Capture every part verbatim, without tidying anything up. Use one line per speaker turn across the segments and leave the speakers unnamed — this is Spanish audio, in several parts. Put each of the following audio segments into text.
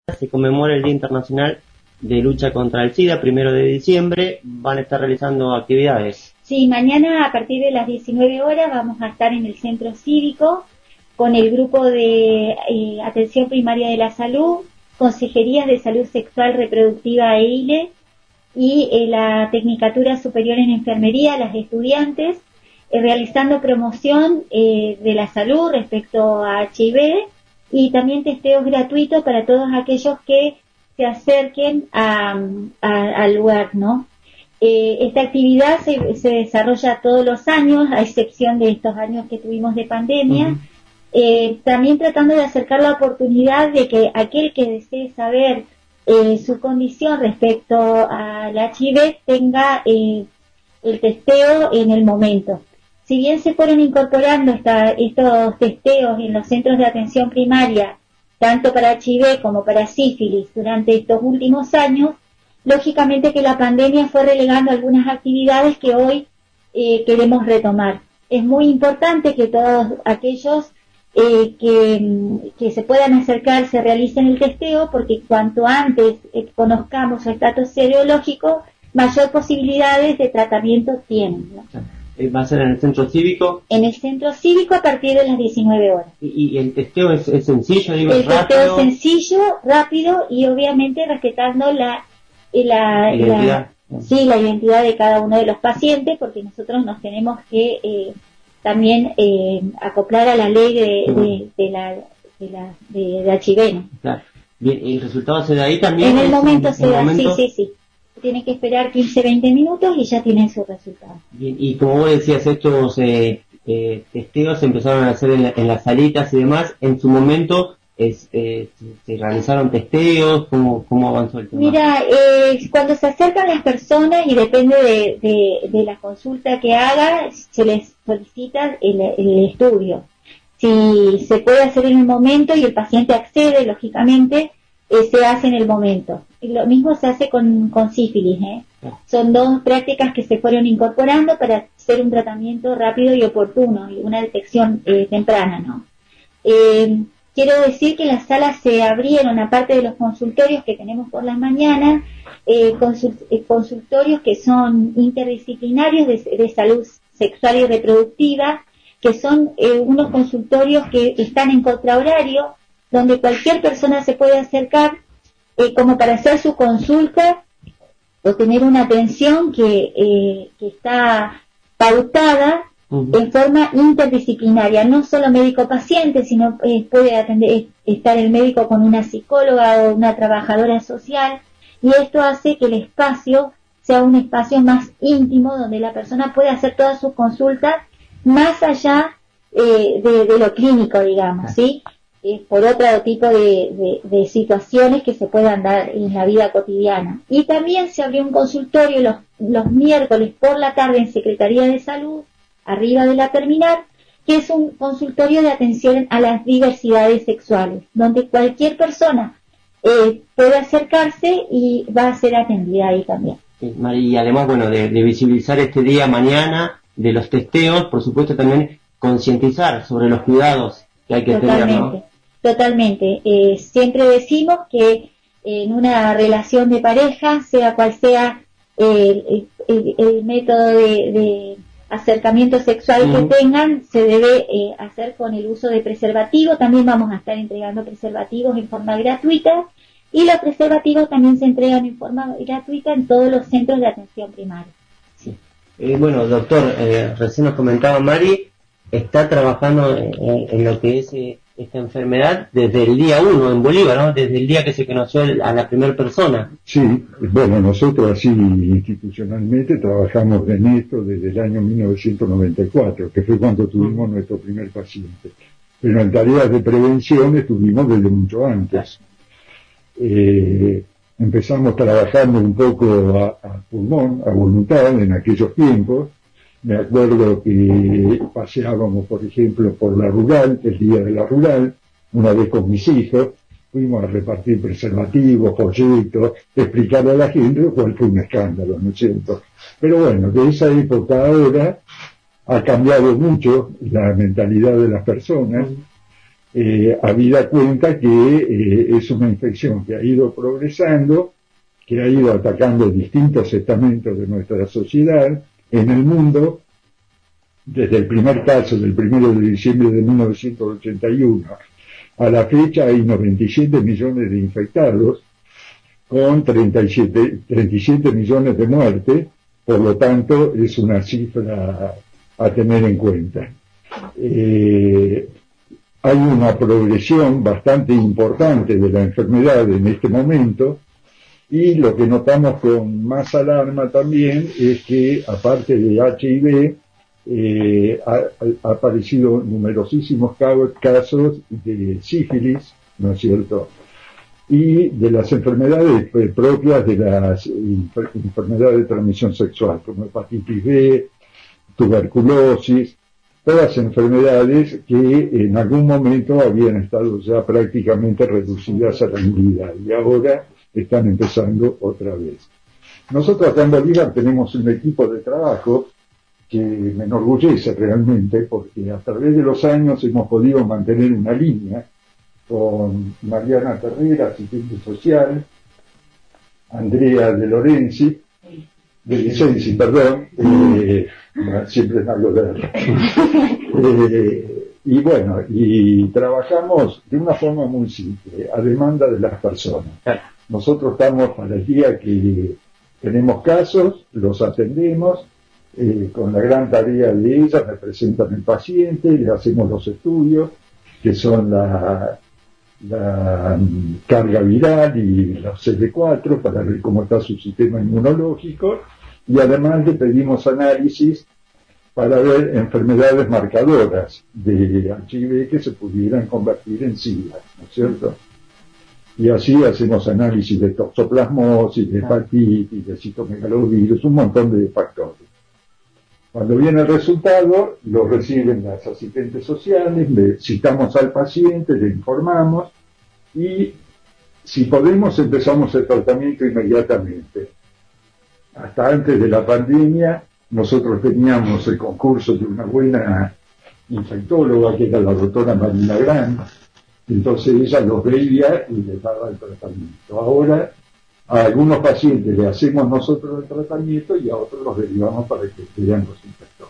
se conmemora el Día Internacional de Lucha contra el SIDA, primero de diciembre, van a estar realizando actividades.
Sí, mañana a partir de las diecinueve horas vamos a estar en el Centro Cívico con el grupo de eh, Atención Primaria de la Salud, Consejerías de Salud Sexual, Reproductiva e I L E y eh, la Tecnicatura Superior en Enfermería, las estudiantes, eh, realizando promoción eh, de la salud respecto a H I V y también testeos gratuitos para todos aquellos que se acerquen a, a, al lugar, ¿no? Eh, esta actividad se, se desarrolla todos los años, a excepción de estos años que tuvimos de pandemia, uh-huh. eh, también tratando de acercar la oportunidad de que aquel que desee saber eh, su condición respecto al H I V tenga eh, el testeo en el momento. Si bien se fueron incorporando esta, estos testeos en los centros de atención primaria, tanto para H I V como para sífilis durante estos últimos años, lógicamente que la pandemia fue relegando algunas actividades que hoy eh, queremos retomar. Es muy importante que todos aquellos eh, que, que se puedan acercar se realicen el testeo, porque cuanto antes eh, conozcamos su estatus serológico, mayor posibilidades de tratamiento tienen, ¿no?
¿Va a ser en el centro cívico?
En el centro cívico a partir de las diecinueve horas.
¿Y, y el testeo es, es sencillo, digo,
el
es rápido?
El testeo es sencillo, rápido y obviamente respetando la, la,
¿Identidad?
la, sí, la identidad de cada uno de los pacientes, porque nosotros nos tenemos que eh, también eh, acoplar a la ley de, de, de la de la de, de H I V, ¿no?
Claro. Bien, ¿y el resultado se da ahí también?
En el momento
en,
se da,
momento...
sí, sí, sí. Tiene que esperar quince a veinte minutos y ya tienen su resultado.
Bien, y como vos decías, estos eh, eh, testeos se empezaron a hacer en, la, en las salitas y demás. En su momento es, eh, se realizaron testeos. ¿Cómo, cómo avanzó el tema?
Mira, eh, cuando se acercan las personas y depende de, de, de la consulta que haga, se les solicita el, el estudio. Si se puede hacer en el momento y el paciente accede, lógicamente, eh, se hace en el momento. Y lo mismo se hace con, con sífilis, ¿eh? Son dos prácticas que se fueron incorporando para hacer un tratamiento rápido y oportuno y una detección eh, temprana, ¿no? Eh, quiero decir que las salas se abrieron, aparte de los consultorios que tenemos por las mañanas, eh, consult, eh, consultorios que son interdisciplinarios de, de salud sexual y reproductiva, que son eh, unos consultorios que están en contrahorario, donde cualquier persona se puede acercar eh, como para hacer su consulta o tener una atención que, eh, que está pautada uh-huh. en forma interdisciplinaria, no solo médico-paciente, sino eh, puede atender, estar el médico con una psicóloga o una trabajadora social, y esto hace que el espacio sea un espacio más íntimo donde la persona puede hacer todas sus consultas más allá eh, de, de lo clínico, digamos, ¿sí? Eh, por otro tipo de, de, de situaciones que se puedan dar en la vida cotidiana. Y también se abrió un consultorio los, los miércoles por la tarde en Secretaría de Salud, arriba de la terminal, que es un consultorio de atención a las diversidades sexuales, donde cualquier persona eh, puede acercarse y va a ser atendida ahí también.
Sí, María, y además, bueno, de, de visibilizar este día mañana de los testeos, por supuesto también concientizar sobre los cuidados que hay que
Totalmente.
tener, ¿no?
Totalmente. Eh, siempre decimos que en una relación de pareja, sea cual sea el, el, el método de, de acercamiento sexual uh-huh. que tengan, se debe eh, hacer con el uso de preservativo. También vamos a estar entregando preservativos en forma gratuita y los preservativos también se entregan en forma gratuita en todos los centros de atención primaria.
Sí. Eh, bueno, doctor, eh, recién nos comentaba Mari, está trabajando en, en lo que es eh, esta enfermedad desde el día uno en Bolívar, ¿no? Desde el día que se conoció a la primera persona.
Sí, bueno, nosotros así institucionalmente trabajamos en esto desde el año mil novecientos noventa y cuatro, que fue cuando tuvimos nuestro primer paciente. Pero en tareas de prevención estuvimos desde mucho antes. Eh, empezamos trabajando un poco a, a pulmón, a voluntad en aquellos tiempos. Me acuerdo que paseábamos, por ejemplo, por la rural, el día de la rural, una vez con mis hijos, fuimos a repartir preservativos, folletos, explicarle a la gente, lo cual fue un escándalo, ¿no es cierto? Pero bueno, de esa época ahora ha cambiado mucho la mentalidad de las personas. eh, habida cuenta que eh, es una infección que ha ido progresando, que ha ido atacando distintos estamentos de nuestra sociedad en el mundo. Desde el primer caso del primero de diciembre de mil novecientos ochenta y uno a la fecha hay noventa y siete millones de infectados, con treinta y siete, treinta y siete millones de muertes, por lo tanto es una cifra a tener en cuenta. Eh, hay una progresión bastante importante de la enfermedad en este momento, y lo que notamos con más alarma también es que, aparte de H I V, eh, ha, ha aparecido numerosísimos casos de sífilis, ¿no es cierto?, y de las enfermedades eh, propias de las infer- enfermedades de transmisión sexual, como hepatitis B, tuberculosis, todas enfermedades que en algún momento habían estado ya prácticamente reducidas a la nulidad y ahora están empezando otra vez. Nosotros acá en Bolívar tenemos un equipo de trabajo que me enorgullece realmente, porque a través de los años hemos podido mantener una línea con Mariana Terrera, asistente social, Andrea De Lorenzi, de Licenzi, perdón, eh, siempre es algo de eh, y bueno, y trabajamos de una forma muy simple, a demanda de las personas. Nosotros estamos para el día que tenemos casos, los atendemos, eh, con la gran tarea de ellas, me presentan el paciente, le hacemos los estudios, que son la la um, carga viral y los C D cuatro para ver cómo está su sistema inmunológico, y además le pedimos análisis para ver enfermedades marcadoras de H I V que se pudieran convertir en SIDA, ¿no es cierto? Y así hacemos análisis de toxoplasmosis, de hepatitis, de citomegalovirus, un montón de factores. Cuando viene el resultado, lo reciben las asistentes sociales, le citamos al paciente, le informamos y, si podemos, empezamos el tratamiento inmediatamente. Hasta antes de la pandemia, nosotros teníamos el concurso de una buena infectóloga, que era la doctora Marina Gran, entonces ella los veía y les daba el tratamiento. Ahora, a algunos pacientes le hacemos nosotros el tratamiento y a otros los derivamos para que vean los infectores.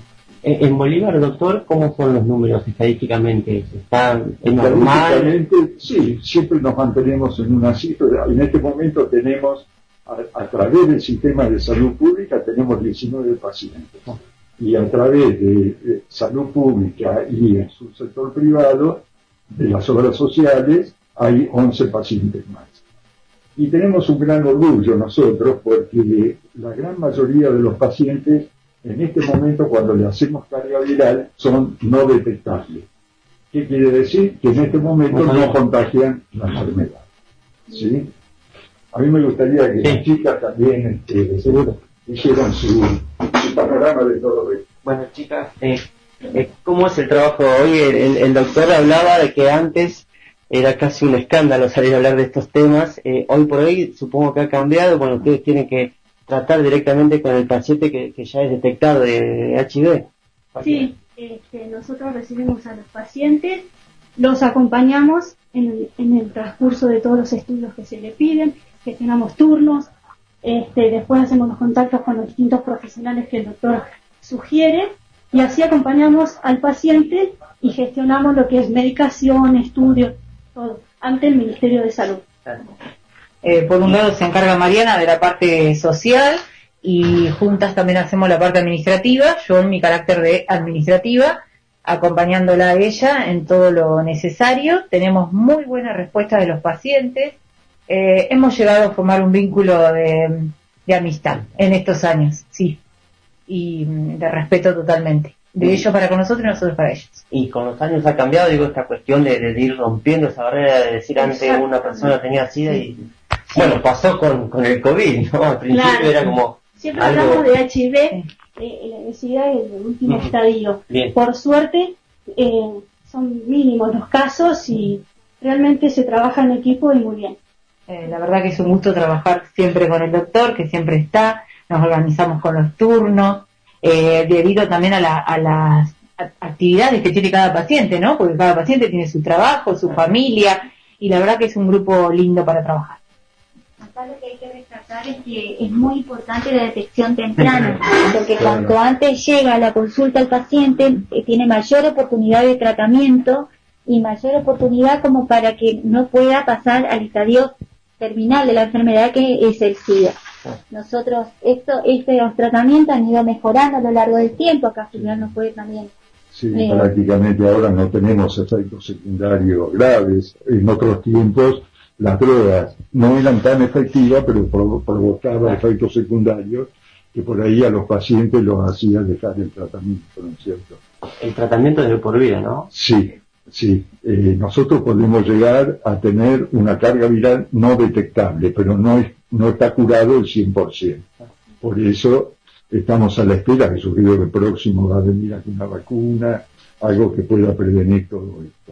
En Bolívar, doctor, ¿cómo son los números estadísticamente? ¿Están normal?
Estadísticamente, sí, siempre nos mantenemos en una cifra. En este momento tenemos, a, a través del sistema de salud pública, tenemos diecinueve pacientes. Y a través de, de salud pública y en su sector privado, de las obras sociales, hay once pacientes más. Y tenemos un gran orgullo nosotros, porque la gran mayoría de los pacientes, en este momento, cuando le hacemos carga viral, son no detectables. ¿Qué quiere decir? Que en este momento no contagian la enfermedad. ¿Sí? A mí me gustaría que sí. Las chicas también este, seguro hicieran su, su panorama de todo esto.
Bueno, chicas, eh, eh, ¿cómo es el trabajo hoy? El, el, el doctor hablaba de que antes era casi un escándalo salir a hablar de estos temas. Eh, hoy por hoy supongo que ha cambiado. Bueno, ustedes tienen que tratar directamente con el paciente que, que ya es detectado de H I V.
Sí, este, nosotros recibimos a los pacientes, los acompañamos en el, en el transcurso de todos los estudios que se le piden, gestionamos turnos, este, después hacemos los contactos con los distintos profesionales que el doctor sugiere, y así acompañamos al paciente y gestionamos lo que es medicación, estudios, todo, ante el Ministerio de Salud.
Eh, por un lado se encarga Mariana de la parte social y juntas también hacemos la parte administrativa, yo en mi carácter de administrativa, acompañándola a ella en todo lo necesario. Tenemos muy buena respuesta de los pacientes, eh, hemos llegado a formar un vínculo de, de amistad en estos años, sí, y de respeto totalmente. De ellos para con nosotros y nosotros para ellos.
Y con los años ha cambiado, digo, esta cuestión de, de ir rompiendo esa barrera de decir antes Exacto. Una persona tenía SIDA y, sí. Bueno, pasó con, con el COVID, ¿no? Al principio claro. Era como
siempre
algo...
hablamos de H I V, eh, la SIDA es el último uh-huh. estadio.
Bien.
Por suerte, eh, son mínimos los casos y realmente se trabaja en equipo y muy bien.
Eh, la verdad que es un gusto trabajar siempre con el doctor, que siempre está, nos organizamos con los turnos, eh, debido también a, la, a las actividades que tiene cada paciente, ¿no? Porque cada paciente tiene su trabajo, su familia, y la verdad que es un grupo lindo para trabajar.
Acá lo que hay que rescatar es que es muy importante la detección temprana, porque cuanto antes llega a la consulta el paciente, eh, tiene mayor oportunidad de tratamiento y mayor oportunidad como para que no pueda pasar al estadio terminal de la enfermedad, que es el SIDA. Nosotros, esto, estos tratamientos han ido mejorando a lo largo del tiempo, acá Julián nos puede también.
Sí,
eh,
prácticamente ahora no tenemos efectos secundarios graves. En otros tiempos las drogas no eran tan efectivas, pero provocaban efectos secundarios que por ahí a los pacientes los hacía dejar el tratamiento, ¿no es cierto?
El tratamiento es de por vida, ¿no?
Sí, sí. Eh, nosotros podemos llegar a tener una carga viral no detectable, pero no, es, no está curado el cien por ciento. Por eso estamos a la espera, que yo creo que próximo va a venir aquí una vacuna, algo que pueda prevenir todo esto.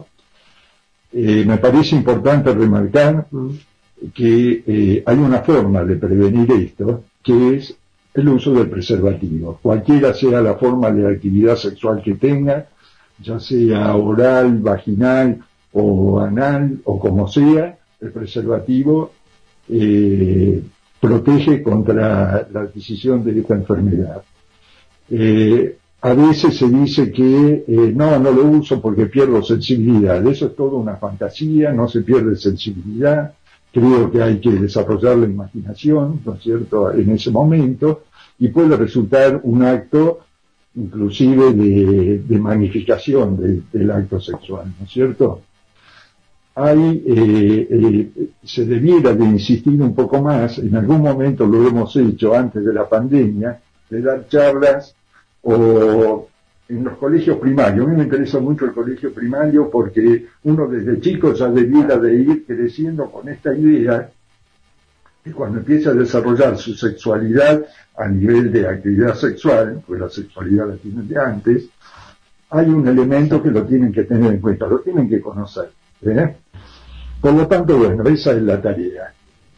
Eh, me parece importante remarcar que eh, hay una forma de prevenir esto, que es el uso del preservativo. Cualquiera sea la forma de actividad sexual que tenga, ya sea oral, vaginal o anal o como sea, el preservativo eh, protege contra la adquisición de esta enfermedad. Eh, A veces se dice que eh, no, no lo uso porque pierdo sensibilidad. Eso es toda una fantasía, no se pierde sensibilidad. Creo que hay que desarrollar la imaginación, ¿no es cierto?, en ese momento, y puede resultar un acto inclusive de, de magnificación de, del acto sexual, ¿no es cierto? Hay, eh, eh, se debiera de insistir un poco más, en algún momento lo hemos hecho antes de la pandemia, de dar charlas o en los colegios primarios. A mí me interesa mucho el colegio primario porque uno desde chico ya debiera de ir creciendo con esta idea que cuando empieza a desarrollar su sexualidad a nivel de actividad sexual, pues la sexualidad la tienen de antes, hay un elemento que lo tienen que tener en cuenta, lo tienen que conocer, ¿eh? Por lo tanto, bueno, esa es la tarea.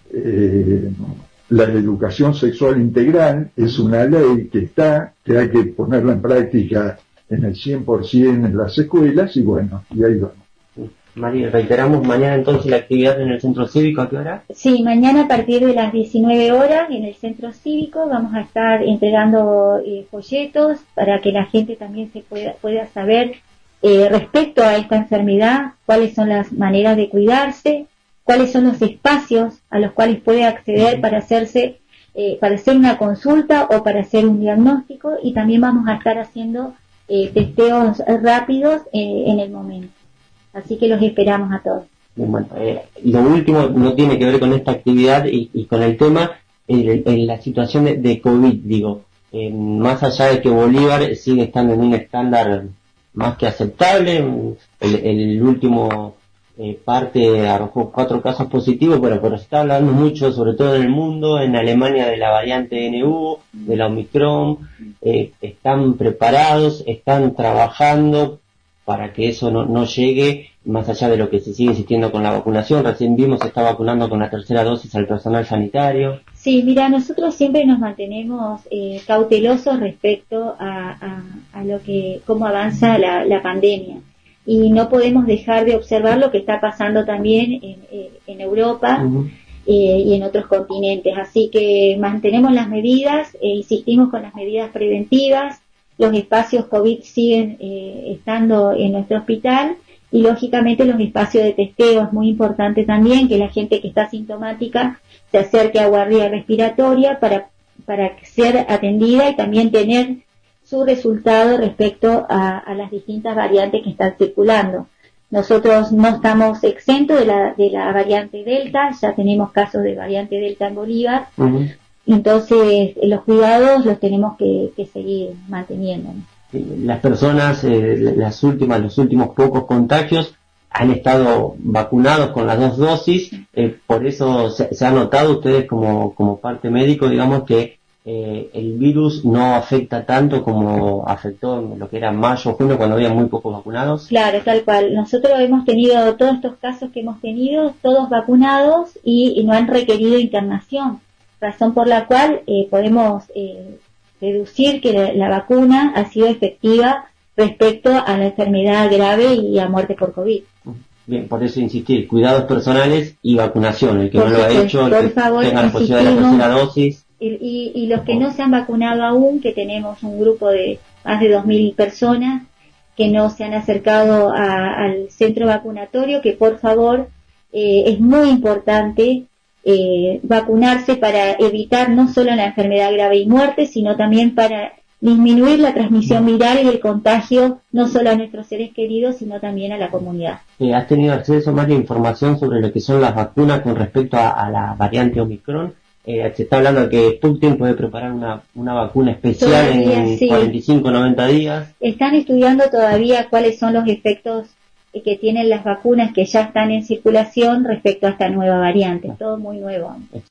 Eh, La educación sexual integral es una ley que está, que hay que ponerla en práctica en el cien por ciento en las escuelas, y bueno, y ahí vamos.
María, reiteramos mañana entonces la actividad en el centro cívico, ¿a qué hora?
Sí, mañana a partir de las diecinueve horas en el centro cívico vamos a estar entregando eh, folletos para que la gente también se pueda, pueda saber eh, respecto a esta enfermedad, cuáles son las maneras de cuidarse, cuáles son los espacios a los cuales puede acceder para hacerse, eh, para hacer una consulta o para hacer un diagnóstico, y también vamos a estar haciendo eh, testeos rápidos eh, en el momento. Así que los esperamos a todos.
Bueno, eh, lo último no tiene que ver con esta actividad y, y con el tema, en, en la situación de, de COVID, digo, eh, más allá de que Bolívar sigue estando en un estándar más que aceptable, el, el último eh, parte arrojó cuatro casos positivos, pero, pero se está hablando mucho, sobre todo en el mundo, en Alemania, de la variante N U, de la Omicron. Eh, están preparados, están trabajando para que eso no, no llegue, más allá de lo que se sigue insistiendo con la vacunación. Recién vimos se está vacunando con la tercera dosis al personal sanitario.
Sí, mira, nosotros siempre nos mantenemos eh, cautelosos respecto a, a, a lo que, cómo avanza la, la pandemia. Y no podemos dejar de observar lo que está pasando también en, en Europa uh-huh. eh, y en otros continentes. Así que mantenemos las medidas, eh, insistimos con las medidas preventivas. Los espacios COVID siguen eh, estando en nuestro hospital, y lógicamente los espacios de testeo es muy importante también, que la gente que está asintomática se acerque a guardia respiratoria para, para ser atendida y también tener su resultado respecto a, a las distintas variantes que están circulando. Nosotros no estamos exentos de la, de la variante Delta, ya tenemos casos de variante Delta en Bolívar. Uh-huh. Entonces, los cuidados los tenemos que, que seguir manteniendo.
Las personas, eh, las últimas, los últimos pocos contagios han estado vacunados con las dos dosis, eh, por eso se, se ha notado ustedes como, como parte médico, digamos, que eh, el virus no afecta tanto como afectó en lo que era mayo, junio, cuando había muy pocos vacunados.
Claro, tal cual. Nosotros hemos tenido todos estos casos que hemos tenido, todos vacunados, y, y no han requerido internación. Razón por la cual eh, podemos eh, deducir que la, la vacuna ha sido efectiva respecto a la enfermedad grave y a muerte por COVID.
Bien, por eso insistir, cuidados personales y vacunación. El que
Por
no lo ha
supuesto,
hecho, el
por
que
favor,
tenga la posibilidad de la
insistimos.
tercera dosis.
Y, y, y los que no se han vacunado aún, que tenemos un grupo de más de dos mil personas que no se han acercado a, al centro vacunatorio, que por favor, eh, es muy importante eh, vacunarse para evitar no solo la enfermedad grave y muerte, sino también para disminuir la transmisión viral y el contagio no solo a nuestros seres queridos, sino también a la comunidad.
Eh, ¿Has tenido acceso más de información sobre lo que son las vacunas con respecto a, a la variante Omicron? Eh, se está hablando de que Sputnik puede preparar una, una vacuna especial
Todavía,
en
sí.
cuarenta y cinco a noventa días.
Están estudiando todavía cuáles son los efectos que tienen las vacunas que ya están en circulación respecto a esta nueva variante. Es todo muy nuevo.